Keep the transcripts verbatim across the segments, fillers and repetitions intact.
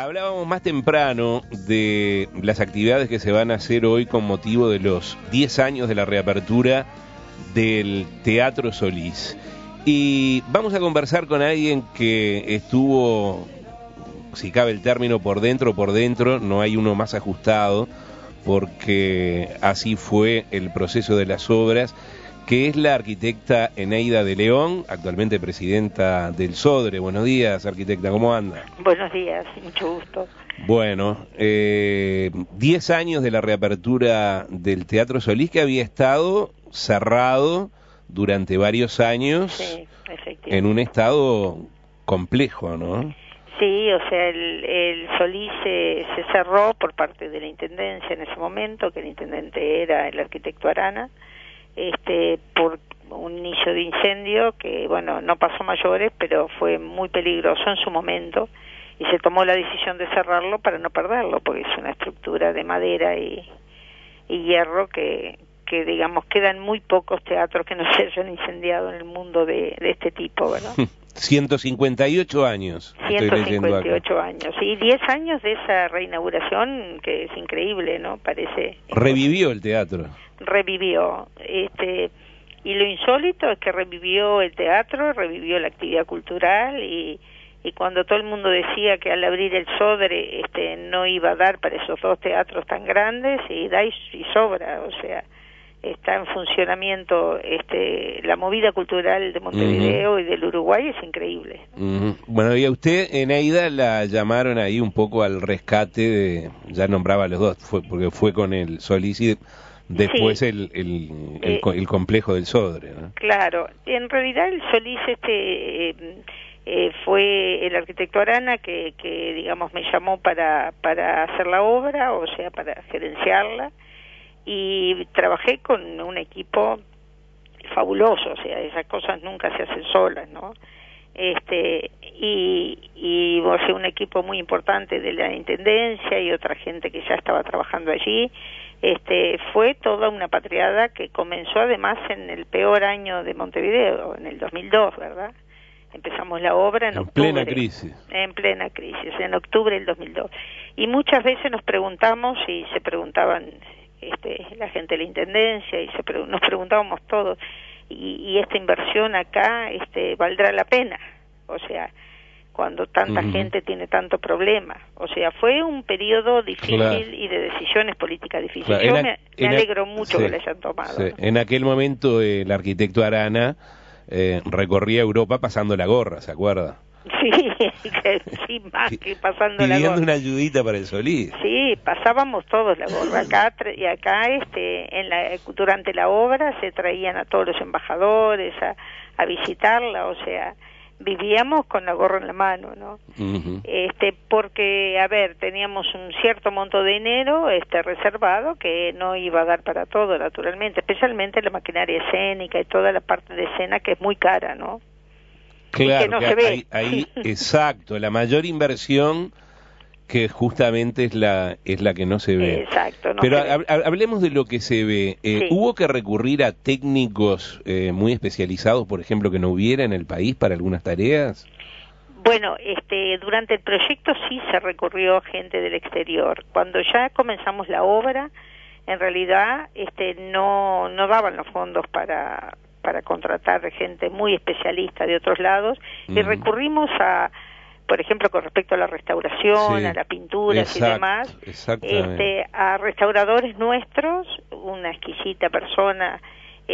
Hablábamos más temprano de las actividades que se van a hacer hoy con motivo de los diez años de la reapertura del Teatro Solís. Y vamos a conversar con alguien que estuvo, si cabe el término, por dentro, por dentro, no hay uno más ajustado, porque así fue el proceso de las obras, que es la arquitecta Eneida de León, actualmente presidenta del SODRE. Buenos días, arquitecta, ¿cómo anda? Buenos días, mucho gusto. Bueno, eh, diez años de la reapertura del Teatro Solís, que había estado cerrado durante varios años, sí, en un estado complejo, ¿no? Sí, o sea, el, el Solís se, se cerró por parte de la Intendencia en ese momento, que el intendente era el arquitecto Arana, este por un inicio de incendio que, bueno, no pasó mayores, pero fue muy peligroso en su momento, y se tomó la decisión de cerrarlo para no perderlo, porque es una estructura de madera y, y hierro que, que, digamos, quedan muy pocos teatros que no se hayan incendiado en el mundo de, de este tipo, ¿verdad? ciento cincuenta y ocho años. ciento cincuenta y ocho años, y diez años de esa reinauguración, que es increíble, ¿no? Parece... Revivió el teatro. Revivió, este, y lo insólito es que revivió el teatro, revivió la actividad cultural, y, y cuando todo el mundo decía que al abrir el SODRE este, no iba a dar para esos dos teatros tan grandes, y da y, y sobra, o sea, está en funcionamiento este, la movida cultural de Montevideo uh-huh. y del Uruguay, es increíble. Uh-huh. Bueno, y a usted, Eneida, la llamaron ahí un poco al rescate, de, ya nombraba a los dos, fue, porque fue con el Solís y después sí. el, el, el, eh, el complejo del SODRE, ¿no? Claro, en realidad el Solís este eh, eh, fue el arquitecto Arana que, que digamos me llamó para, para hacer la obra, o sea, para gerenciarla, y trabajé con un equipo fabuloso, o sea, esas cosas nunca se hacen solas, ¿no? Este, y, y o sea, un equipo muy importante de la Intendencia y otra gente que ya estaba trabajando allí. Este, fue toda una patriada que comenzó además en el peor año de Montevideo, en el dos mil dos, ¿verdad? Empezamos la obra en, en octubre. En plena crisis. En plena crisis, en octubre del dos mil dos. Y muchas veces nos preguntamos, y se preguntaban este, la gente de la Intendencia, y se pre- nos preguntábamos todos, y, y esta inversión acá este, ¿valdrá la pena? O sea, cuando tanta uh-huh. gente tiene tanto problema. O sea, fue un periodo difícil, claro. y de decisiones políticas difíciles. Claro. Yo a, me, me alegro a, mucho sí, que la hayan tomado. Sí. ¿No? En aquel momento el arquitecto Arana eh, recorría Europa pasando la gorra, ¿se acuerda? Sí, sí, más que pasando la gorra. Pidiendo una ayudita para el Solís. Sí, pasábamos todos la gorra. Acá, y acá este, en la, durante la obra se traían a todos los embajadores a, a visitarla, o sea... vivíamos con la gorra en la mano, ¿no? Uh-huh. Este, porque, a ver, teníamos un cierto monto de dinero este, reservado que no iba a dar para todo, naturalmente, especialmente la maquinaria escénica y toda la parte de escena que es muy cara, ¿no? Claro, y que no que se ve. Ahí, ahí exacto, la mayor inversión que justamente es la es la que no se ve. Exacto. No Pero se ha, ve. hablemos de lo que se ve. Eh, sí. ¿Hubo que recurrir a técnicos eh, muy especializados, por ejemplo, que no hubiera en el país para algunas tareas? Bueno, este, durante el proyecto sí se recurrió a gente del exterior. Cuando ya comenzamos la obra, en realidad este, no, no daban los fondos para, para contratar gente muy especialista de otros lados, uh-huh. y recurrimos a... por ejemplo, con respecto a la restauración, sí, a las pinturas exacto, y demás, este, a restauradores nuestros, una exquisita persona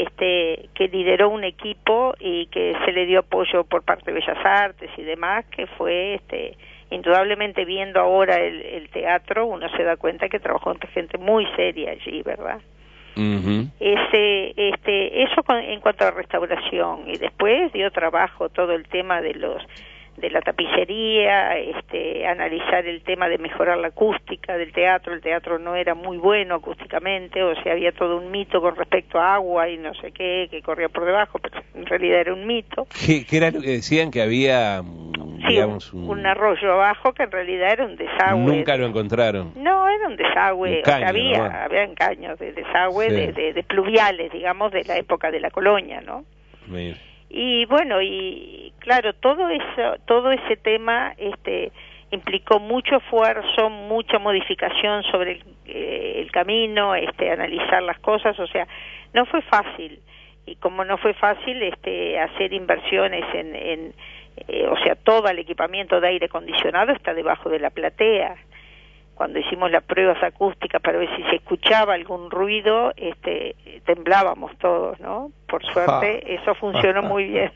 este, que lideró un equipo y que se le dio apoyo por parte de Bellas Artes y demás, que fue, este, indudablemente viendo ahora el, el teatro, uno se da cuenta que trabajó con gente muy seria allí, ¿verdad? Uh-huh. Ese, este, eso con, en cuanto a la restauración, y después dio trabajo todo el tema de los de la tapicería, este, analizar el tema de mejorar la acústica del teatro. El teatro no era muy bueno acústicamente, o sea, había todo un mito con respecto a agua y no sé qué, que corría por debajo, pero en realidad era un mito. ¿Qué, qué era lo que decían? Que había, digamos, sí, un, un arroyo abajo que en realidad era un desagüe. Nunca lo encontraron. No, era un desagüe, un caño, o sea, había, ¿no? había caños de desagüe, sí. de, de, de pluviales, digamos, de la época de la colonia, ¿no? Mira. Y bueno, y claro, todo eso, todo ese tema este implicó mucho esfuerzo, mucha modificación sobre el, eh, el camino, este, analizar las cosas, o sea, no fue fácil. Y como no fue fácil este, hacer inversiones en, en eh, o sea, todo el equipamiento de aire acondicionado está debajo de la platea. Cuando hicimos las pruebas acústicas para ver si se escuchaba algún ruido, este, temblábamos todos, ¿no? Por suerte, eso funcionó muy bien.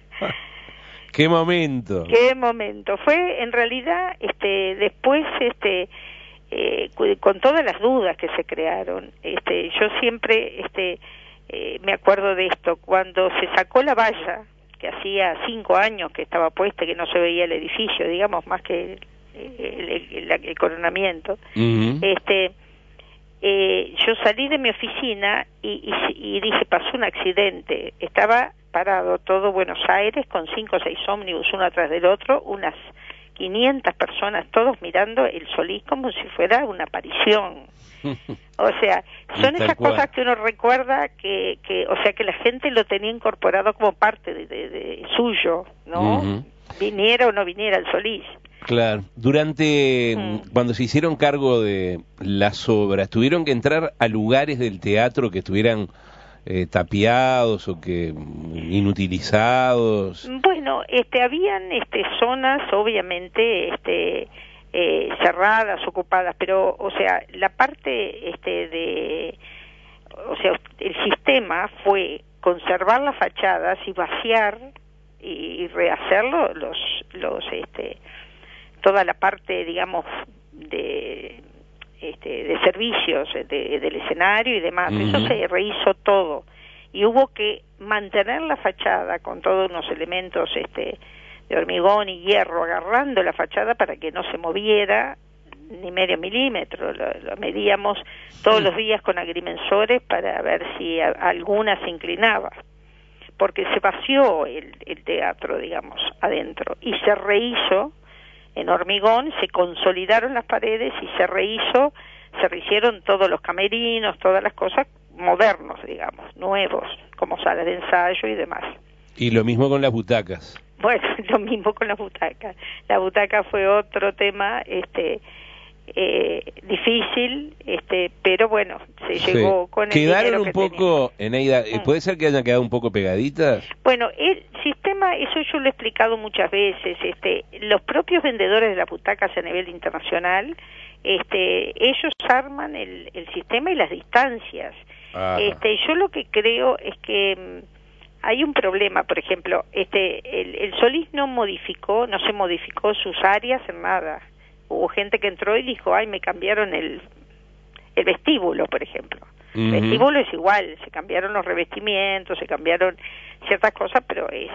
¡Qué momento! ¡Qué momento! Fue, en realidad, este, después, este, eh, con todas las dudas que se crearon, este, yo siempre, este, eh, me acuerdo de esto, cuando se sacó la valla, que hacía cinco años que estaba puesta, que no se veía el edificio, digamos, más que el, el, el, el coronamiento, uh-huh. este, eh, yo salí de mi oficina y, y, y dije, pasó un accidente, estaba parado todo Buenos Aires con cinco o seis ómnibus uno atrás del otro, unas quinientas personas, todos mirando el Solís como si fuera una aparición. O sea, son esas cual. cosas que uno recuerda que, que, o sea, que la gente lo tenía incorporado como parte de, de, de suyo, ¿no? Uh-huh. Viniera o no viniera el Solís. Claro. Durante, mm. cuando se hicieron cargo de las obras, ¿tuvieron que entrar a lugares del teatro que estuvieran eh, tapiados o que inutilizados? Bueno, este, habían este, zonas, obviamente, este... Eh, cerradas, ocupadas, pero, o sea, la parte este de, o sea, el sistema fue conservar las fachadas y vaciar y, y rehacerlo los, los, este, toda la parte, digamos, de, este, de servicios de, del escenario y demás. Uh-huh. Eso se rehizo todo y hubo que mantener la fachada con todos unos elementos, este, de hormigón y hierro, agarrando la fachada para que no se moviera ni medio milímetro. Lo, lo medíamos todos los días con agrimensores para ver si a, alguna se inclinaba, porque se vació el, el teatro, digamos, adentro, y se rehizo en hormigón, se consolidaron las paredes y se rehizo, se rehicieron todos los camerinos, todas las cosas modernos, digamos, nuevos, como salas de ensayo y demás. Y lo mismo con las butacas. Bueno, lo mismo con la butaca. La butaca fue otro tema este eh, difícil, este pero bueno, se sí. llegó con el ¿Quedaron un que poco, Eneida, mm. puede ser que hayan quedado un poco pegaditas? Bueno, el sistema, eso yo lo he explicado muchas veces, este los propios vendedores de las butacas a nivel internacional, este ellos arman el, el sistema y las distancias. Ajá. Este yo lo que creo es que hay un problema, por ejemplo, este el, el Solís no modificó, no se modificó sus áreas en nada. Hubo gente que entró y dijo, ay, me cambiaron el, el vestíbulo, por ejemplo. Uh-huh. El vestíbulo es igual, se cambiaron los revestimientos, se cambiaron ciertas cosas, pero es...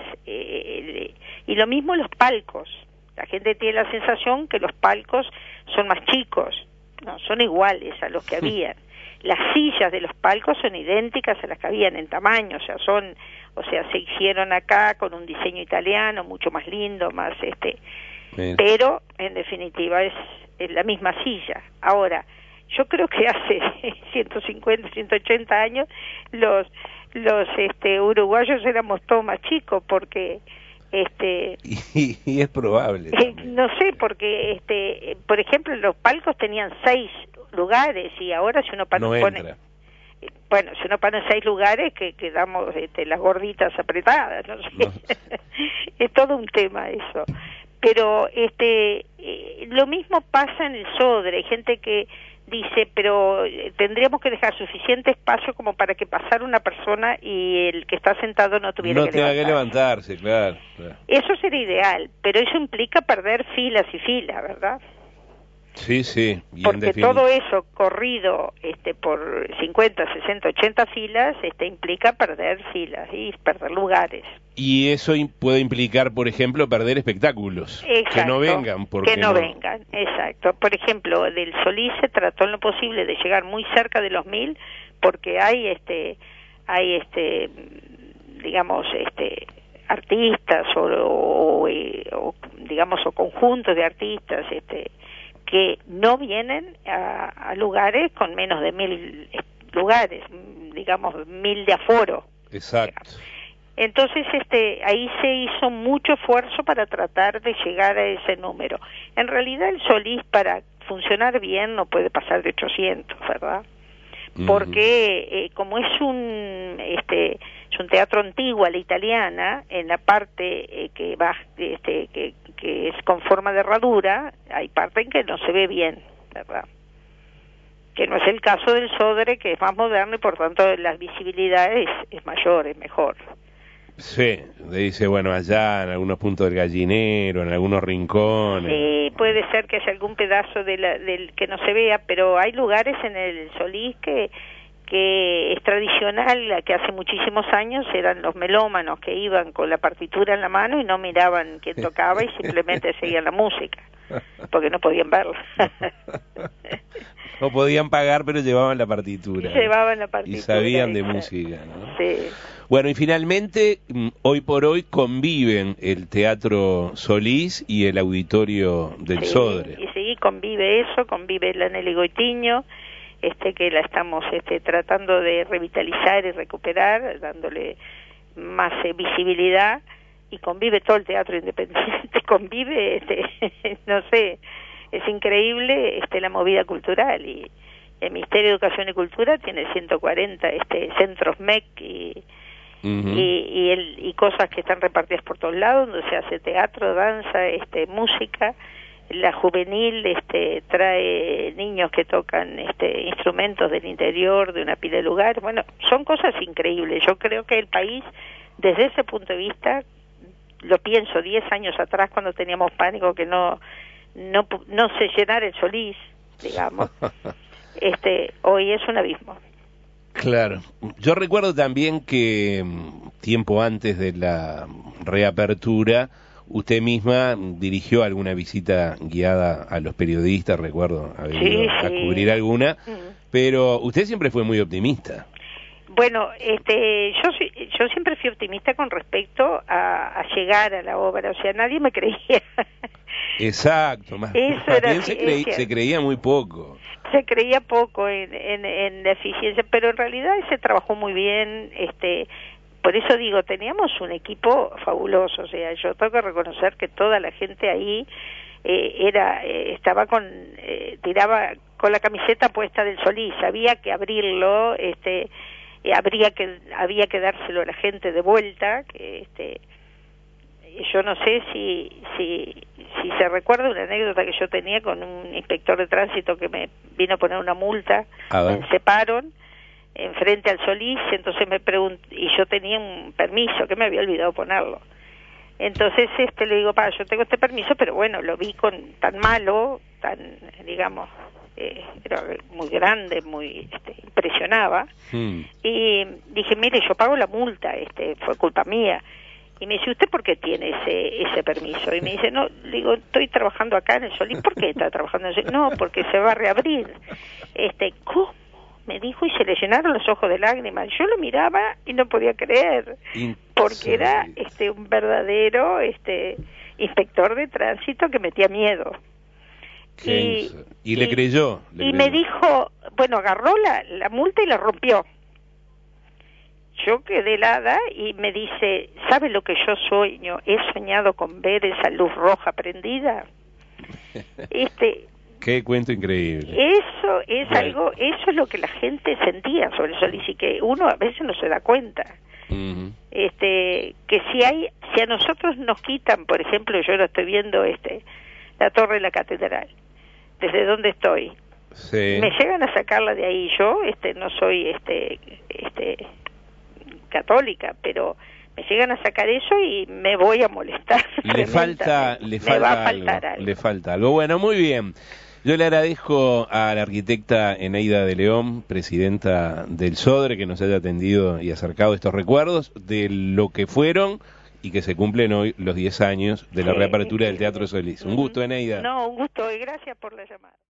Eh, y lo mismo los palcos. La gente tiene la sensación que los palcos son más chicos. No, son iguales a los que habían. Las sillas de los palcos son idénticas a las que habían en tamaño, o sea, son... O sea, se hicieron acá con un diseño italiano, mucho más lindo, más este... Bien. Pero, en definitiva, es, es la misma silla. Ahora, yo creo que hace ciento cincuenta, ciento ochenta años los los este uruguayos éramos todos más chicos, porque... este y, y es probable. Eh, no sé, porque, este por ejemplo, los palcos tenían seis lugares y ahora si uno no pone... entra. Bueno, si uno pone seis lugares, que quedamos este, las gorditas apretadas, no sé. No. Es todo un tema eso. Pero este eh, lo mismo pasa en el Sodre. Hay gente que dice, pero eh, tendríamos que dejar suficiente espacio como para que pasara una persona y el que está sentado no tuviera no que tenga levantarse. que levantarse, claro, claro. Eso sería ideal, pero eso implica perder filas y filas, ¿verdad? Sí, sí. Y porque todo eso corrido este por cincuenta, sesenta, ochenta filas este implica perder filas y perder lugares. Y eso puede implicar, por ejemplo, perder espectáculos. Exacto, que no vengan. Porque que no, no vengan, exacto. Por ejemplo, del Solís se trató en lo posible de llegar muy cerca de los mil, porque hay este, hay este, digamos, este, artistas o, o, o digamos o conjuntos de artistas, este. que no vienen a, a lugares con menos de mil lugares, digamos mil de aforo. Exacto. Entonces, este, ahí se hizo mucho esfuerzo para tratar de llegar a ese número. En realidad, el Solís, para funcionar bien, no puede pasar de ochocientos, ¿verdad? Porque eh, como es un este es un teatro antiguo a la italiana, en la parte eh, que va este que, que es con forma de herradura, hay parte en que no se ve bien, ¿verdad? Que no es el caso del Sodre, que es más moderno y por tanto la visibilidad es, es mayor, es mejor. Sí, dice, bueno, allá en algunos puntos del Gallinero, en algunos rincones. Sí, puede ser que haya algún pedazo de la, del que no se vea, pero hay lugares en el Solís que, que es tradicional, que hace muchísimos años eran los melómanos que iban con la partitura en la mano y no miraban quién tocaba y simplemente seguían la música, porque no podían verla. No podían pagar, pero llevaban la partitura. Llevaban la partitura. Y sabían de exacto. música, ¿no? Sí. Bueno, y finalmente, hoy por hoy conviven el Teatro Solís y el Auditorio del Sí, Sodre. y sí, convive eso, convive la Nelly Goitiño, este, que la estamos este, tratando de revitalizar y recuperar, dándole más eh, visibilidad, y convive todo el teatro independiente, convive, este, no sé, es increíble este, la movida cultural, y el Ministerio de Educación y Cultura tiene ciento cuarenta este, centros M E C y, uh-huh. y, y, el, y cosas que están repartidas por todos lados, donde se hace teatro, danza, este, música. La juvenil este, trae niños que tocan este, instrumentos del interior de una pila de lugares. Bueno, son cosas increíbles. Yo creo que el país, desde ese punto de vista, lo pienso diez años atrás cuando teníamos pánico que no no no se llenara el Solís, digamos. Este, hoy es un abismo. Claro. Yo recuerdo también que tiempo antes de la reapertura, usted misma dirigió alguna visita guiada a los periodistas, recuerdo haber sí, ido a sí. cubrir alguna, Mm. pero usted siempre fue muy optimista. Bueno, este, yo yo siempre fui optimista con respecto a, a llegar a la obra, o sea, nadie me creía. Exacto, más, Eso más era, bien se, creí, es se creía muy poco. Se creía poco en, en, en la eficiencia, pero en realidad se trabajó muy bien, este, por eso digo, teníamos un equipo fabuloso, o sea, yo tengo que reconocer que toda la gente ahí eh, era, eh, estaba con, eh, tiraba con la camiseta puesta del Solís, había que abrirlo, este, eh, habría que, había que dárselo a la gente de vuelta, que este, yo no sé si, si, si se recuerda una anécdota que yo tenía con un inspector de tránsito que me vino a poner una multa, me separaron enfrente al Solís, entonces me preguntó, y yo tenía un permiso que me había olvidado ponerlo. Entonces este le digo, pa, yo tengo este permiso, pero bueno, lo vi con tan malo, tan, digamos, eh, era muy grande, muy, este, impresionaba, hmm. y dije, mire, yo pago la multa, este, fue culpa mía. Y me dice, ¿usted por qué tiene ese ese permiso? Y me dice, no, le digo, estoy trabajando acá en el Solís. ¿Por qué está trabajando en el Solís? No, porque se va a reabrir. Este, ¿cómo? Me dijo, y se le llenaron los ojos de lágrimas. Yo lo miraba y no podía creer, porque era este un verdadero este inspector de tránsito que metía miedo. Y, y le creyó. Le y creyó. me dijo, bueno, agarró la, la multa y la rompió. Yo quedé helada y me dice, ¿sabe lo que yo sueño? He soñado con ver esa luz roja prendida. Este, qué cuento increíble. Eso es bueno. algo, eso es lo que la gente sentía sobre el Solís y que uno a veces no se da cuenta. Uh-huh. Este, que si hay, si a nosotros nos quitan, por ejemplo, yo ahora estoy viendo este, la torre de la catedral, desde donde estoy. Sí. Me llegan a sacarla de ahí, yo este no soy este este católica, pero me llegan a sacar eso y me voy a molestar. Le falta, le falta, me va a faltar algo, algo. Le falta algo. Bueno, muy bien. Yo le agradezco a la arquitecta Eneida de León, presidenta del Sodre, que nos haya atendido y acercado estos recuerdos de lo que fueron y que se cumplen hoy los diez años de la sí, reapertura sí, del Teatro Solís. Un gusto, Eneida. No, un gusto y gracias por la llamada.